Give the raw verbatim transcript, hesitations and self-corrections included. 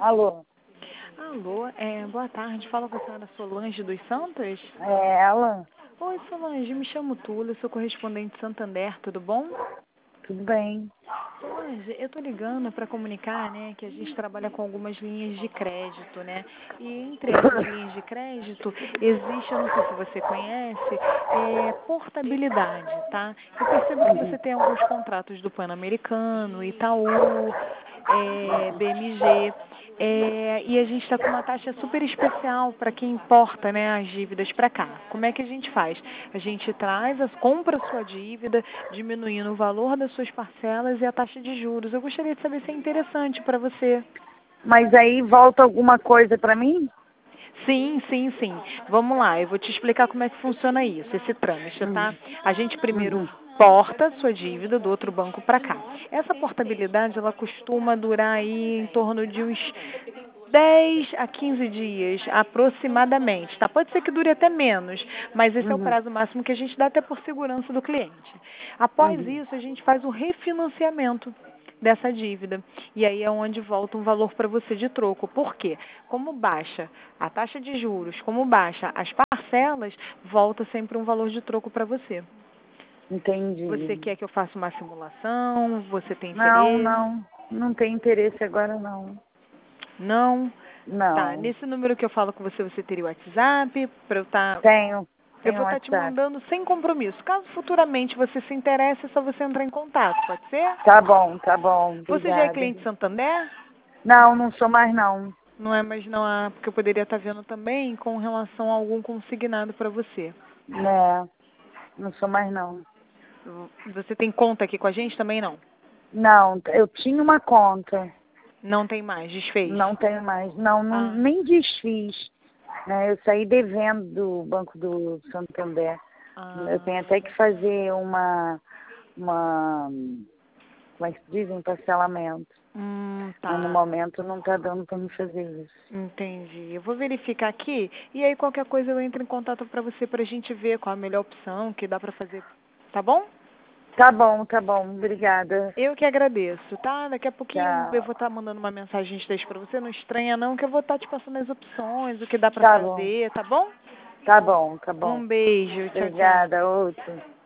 Alô? Alô, é, boa tarde. Fala com a senhora Solange dos Santos? É ela? Oi, Solange, me chamo Túlio, sou correspondente de Santander, tudo bom? Tudo bem. Solange, eu tô ligando para comunicar, né, que a gente trabalha com algumas linhas de crédito, né? E entre essas linhas de crédito existe, eu não sei se você conhece, é, portabilidade, tá? Eu percebo que você tem alguns contratos do Pan-Americano, Itaú, é, B M G. É, e a gente está com uma taxa super especial para quem importa, né, as dívidas para cá. Como é que a gente faz? A gente traz, as, compra a sua dívida, diminuindo o valor das suas parcelas e a taxa de juros. Eu gostaria de saber se é interessante para você. Mas aí volta alguma coisa para mim? Sim, sim, sim. Vamos lá, eu vou te explicar como é que funciona isso, esse trâmite, tá? Uhum. A gente primeiro Uhum. porta sua dívida do outro banco para cá. Essa portabilidade, ela costuma durar aí em torno de uns dez a quinze dias, aproximadamente, tá? Pode ser que dure até menos, mas esse é o Uhum. prazo máximo que a gente dá até por segurança do cliente. Após Uhum. isso, a gente faz o refinanciamento dessa dívida. E aí é onde volta um valor para você de troco. Por quê? Como baixa a taxa de juros, como baixa as parcelas, volta sempre um valor de troco para você. Você Entendi. quer que eu faça uma simulação? Você tem Não, interesse? não. Não tem interesse agora, não. Não? Tá, Não. nesse número que eu falo com você, você teria o WhatsApp para eu estar... Tenho. Eu Tenho vou estar te WhatsApp. mandando sem compromisso. Caso futuramente você se interesse, é só você entrar em contato, pode ser? Tá bom, tá bom. Você já é Obrigada. cliente Santander? Não, não sou mais não. Não é, mas não há, porque eu poderia estar vendo também com relação a algum consignado para você. Né? Não sou mais não. Você tem conta aqui com a gente também não? Não, eu tinha uma conta. Não tem mais, desfez? Não tenho mais. Não, não Ah, nem desfiz. Né? Eu saí devendo do Banco do Santander. Eu ah, tenho até que fazer uma, uma como é que se diz? Um parcelamento. hum, Mas no tá. momento não está dando para me fazer isso. Entendi. Eu vou verificar aqui e aí qualquer coisa eu entro em contato para você para a gente ver qual a melhor opção que dá para fazer. Tá bom? Tá bom, tá bom. Obrigada. Eu que agradeço, tá? Daqui a pouquinho eu Tchau. vou estar mandando uma mensagem de texto para você. Não estranha não que eu vou estar te passando as opções, o que dá para Tá bom. fazer, tá bom? Tá bom, tá bom. Um beijo. Tchau, tchau. Obrigada, outro.